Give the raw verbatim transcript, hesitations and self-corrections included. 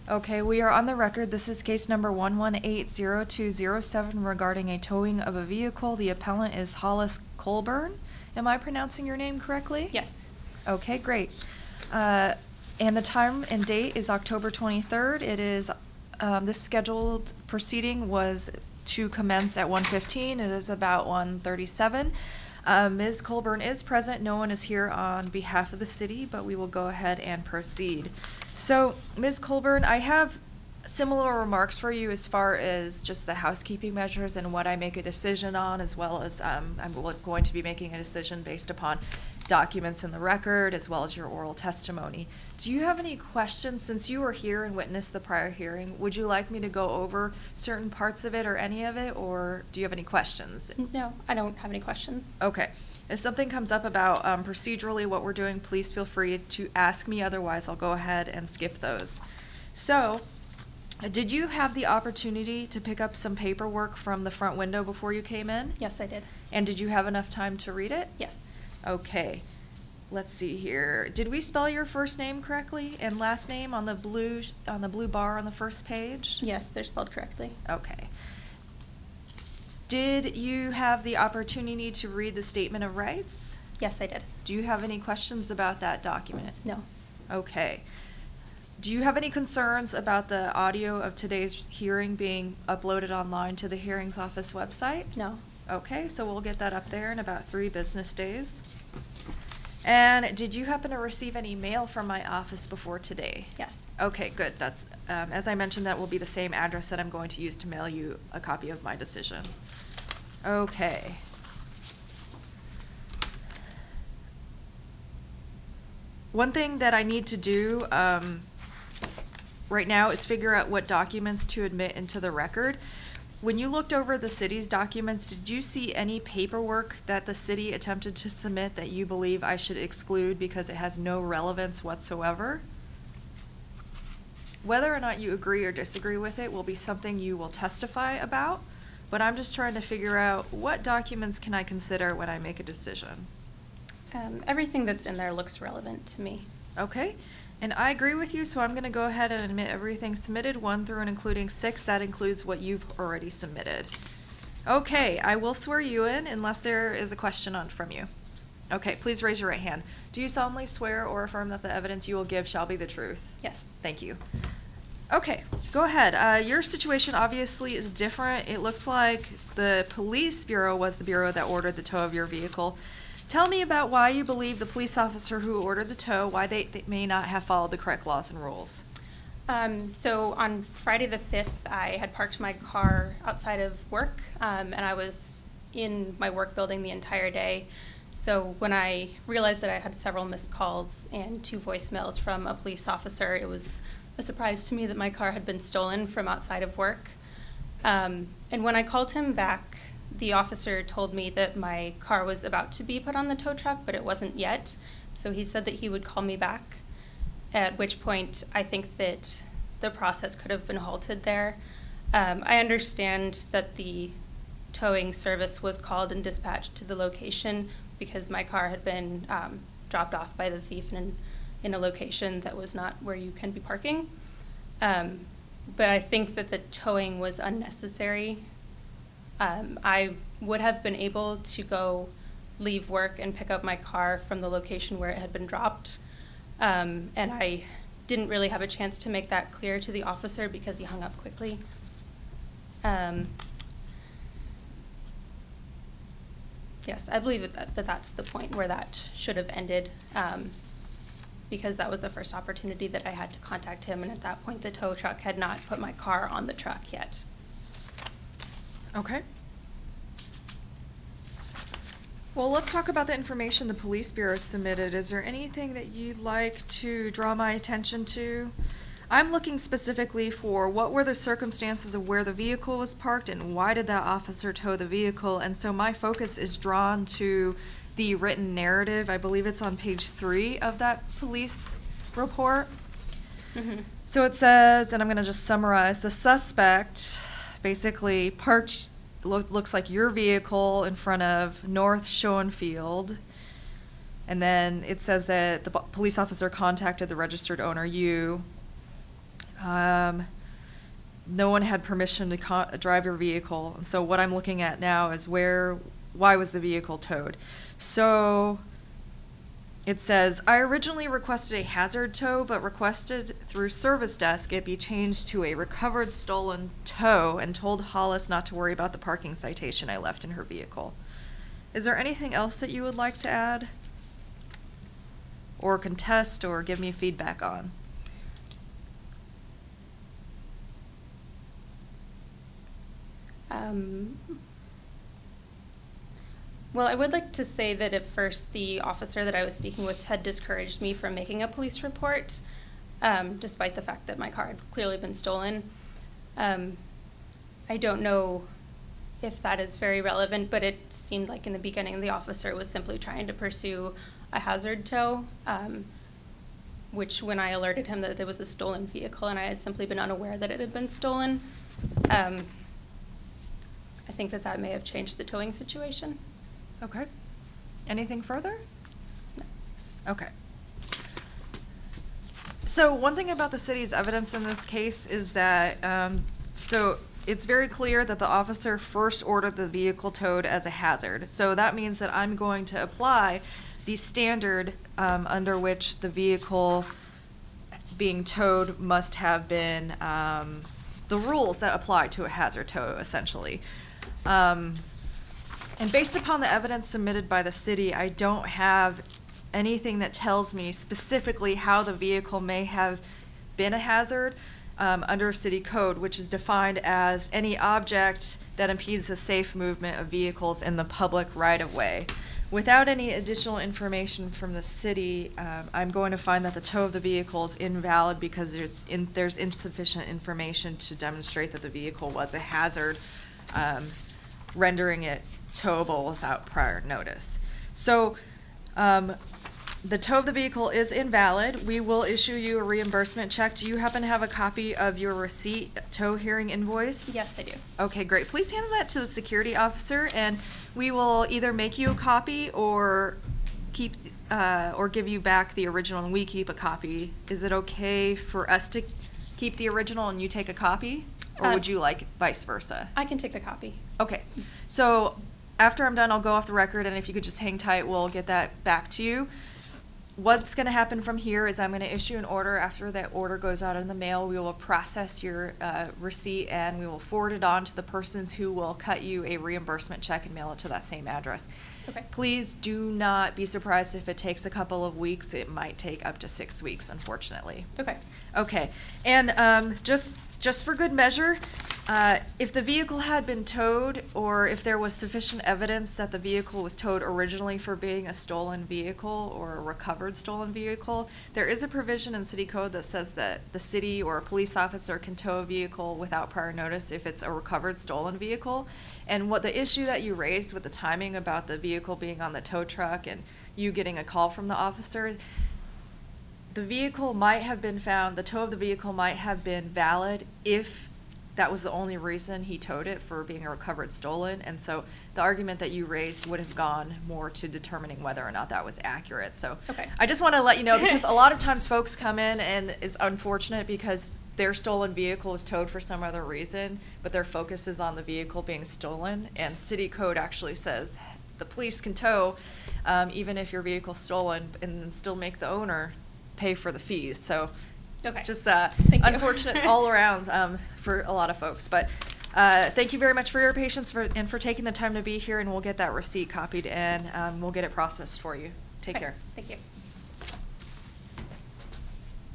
Okay, we are on the record. This is case number one one eight zero two zero seven regarding a towing of a vehicle. The appellant is Hollis Colburn. Am I pronouncing your name correctly? Yes. Okay, great. Uh, and the time and date is October twenty-third. It is, um, this scheduled proceeding was to commence at one fifteen. It is about one thirty-seven. Uh, Miz Colburn is present. No one is here on behalf of the city, but we will go ahead and proceed. So, Miz Colburn, I have similar remarks for you as far as just the housekeeping measures and what I make a decision on, as well as um, I'm going to be making a decision based upon documents in the record, as well as your oral testimony. Do you have any questions? Since you were here and witnessed the prior hearing, would you like me to go over certain parts of it or any of it, or do you have any questions? No, I don't have any questions. Okay. If something comes up about um, procedurally what we're doing, please feel free to ask me. Otherwise, I'll go ahead and skip those. So, did you have the opportunity to pick up some paperwork from the front window before you came in? Yes, I did. And did you have enough time to read it? Yes. Okay. Let's see here. Did we spell your first name correctly and last name on the blue on the blue bar on the first page? Yes, they're spelled correctly. Okay. Did you have the opportunity to read the Statement of Rights? Yes, I did. Do you have any questions about that document? No. Okay. Do you have any concerns about the audio of today's hearing being uploaded online to the hearings office website? No. Okay, so we'll get that up there in about three business days. And did you happen to receive any mail from my office before today? Yes. Okay, good. That's, um, as I mentioned, that will be the same address that I'm going to use to mail you a copy of my decision. Okay. One thing that I need to do um, right now is figure out what documents to admit into the record. When you looked over the city's documents, did you see any paperwork that the city attempted to submit that you believe I should exclude because it has no relevance whatsoever? Whether or not you agree or disagree with it will be something you will testify about, but I'm just trying to figure out what documents can I consider when I make a decision. Um, everything that's in there looks relevant to me. Okay, and I agree with you, so I'm going to go ahead and admit everything submitted, one through and including six. That includes what you've already submitted. Okay, I will swear you in unless there is a question on from you. Okay, please raise your right hand. Do you solemnly swear or affirm that the evidence you will give shall be the truth? Yes. Thank you. Okay, go ahead. Uh, your situation obviously is different. It looks like the police bureau was the bureau that ordered the tow of your vehicle. Tell me about why you believe the police officer who ordered the tow, why they, they may not have followed the correct laws and rules. Um, so on Friday the fifth, I had parked my car outside of work, um, and I was in my work building the entire day. So when I realized that I had several missed calls and two voicemails from a police officer, it was a surprise to me that my car had been stolen from outside of work. Um, and when I called him back, the officer told me that my car was about to be put on the tow truck, but it wasn't yet. So he said that he would call me back, at which point I think that the process could have been halted there. Um, I understand that the towing service was called and dispatched to the location because my car had been um, dropped off by the thief in, in a location that was not where you can be parking. Um, but I think that the towing was unnecessary. Um, I would have been able to go leave work and pick up my car from the location where it had been dropped. Um, and I didn't really have a chance to make that clear to the officer because he hung up quickly. Um, yes, I believe that, that that's the point where that should have ended, um, because that was the first opportunity that I had to contact him, and at that point the tow truck had not put my car on the truck yet. Okay. Well, let's talk about the information the police bureau submitted. Is there anything that you'd like to draw my attention to? I'm looking specifically for what were the circumstances of where the vehicle was parked and why did that officer tow the vehicle, and so my focus is drawn to the written narrative. I believe it's on page three of that police report. Mm-hmm. So it says, and I'm going to just summarize, the suspect basically parked, lo- looks like your vehicle in front of North Schoenfield, and then it says that the police officer contacted the registered owner, you, Um, no one had permission to co- drive your vehicle. And so what I'm looking at now is where, why was the vehicle towed? So it says, I originally requested a hazard tow, but requested through service desk it be changed to a recovered stolen tow and told Hollis not to worry about the parking citation I left in her vehicle. Is there anything else that you would like to add? Or contest or give me feedback on? Um, well, I would like to say that at first the officer that I was speaking with had discouraged me from making a police report, um, despite the fact that my car had clearly been stolen. Um, I don't know if that is very relevant, but it seemed like in the beginning the officer was simply trying to pursue a hazard tow, um, which when I alerted him that it was a stolen vehicle and I had simply been unaware that it had been stolen, um, I think that that may have changed the towing situation. Okay. Anything further? No. Okay. So one thing about the city's evidence in this case is that, um, so it's very clear that the officer first ordered the vehicle towed as a hazard. So that means that I'm going to apply the standard um, under which the vehicle being towed must have been, um, the rules that apply to a hazard tow, essentially. Um, and based upon the evidence submitted by the city, I don't have anything that tells me specifically how the vehicle may have been a hazard um, under city code, which is defined as any object that impedes the safe movement of vehicles in the public right-of-way. Without any additional information from the city, um, I'm going to find that the tow of the vehicle is invalid because there's, in, there's insufficient information to demonstrate that the vehicle was a hazard, um, rendering it towable without prior notice. So um, the tow of the vehicle is invalid. We will issue you a reimbursement check. Do you happen to have a copy of your receipt tow hearing invoice? Yes, I do. Okay, great. Please hand that to the security officer, and we will either make you a copy or keep uh, or give you back the original, and we keep a copy. Is it okay for us to keep the original and you take a copy, or Uh, would you like vice versa? I can take the copy. Okay, so after I'm done, I'll go off the record, and if you could just hang tight, we'll get that back to you. What's going to happen from here is I'm going to issue an order. After that order goes out in the mail, we will process your uh, receipt, and we will forward it on to the persons who will cut you a reimbursement check and mail it to that same address. Okay. Please do not be surprised if it takes a couple of weeks. It might take up to six weeks, unfortunately. Okay. Okay, and um, just just for good measure, uh, if the vehicle had been towed, or if there was sufficient evidence that the vehicle was towed originally for being a stolen vehicle or a recovered stolen vehicle, there is a provision in city code that says that the city or a police officer can tow a vehicle without prior notice if it's a recovered stolen vehicle. And what the issue that you raised with the timing about the vehicle being on the tow truck and you getting a call from the officer, the vehicle might have been found, the tow of the vehicle might have been valid if that was the only reason he towed it, for being a recovered stolen. And so the argument that you raised would have gone more to determining whether or not that was accurate. So Okay. I just want to let you know, because a lot of times folks come in and it's unfortunate because their stolen vehicle is towed for some other reason, but their focus is on the vehicle being stolen. And city code actually says the police can tow um, even if your vehicle's stolen, and then still make the owner pay for the fees. So Okay. just uh, Thank you. unfortunate all around um, for a lot of folks. But uh, thank you very much for your patience for, and for taking the time to be here, and we'll get that receipt copied and um, we'll get it processed for you. Take Okay. care. Thank you.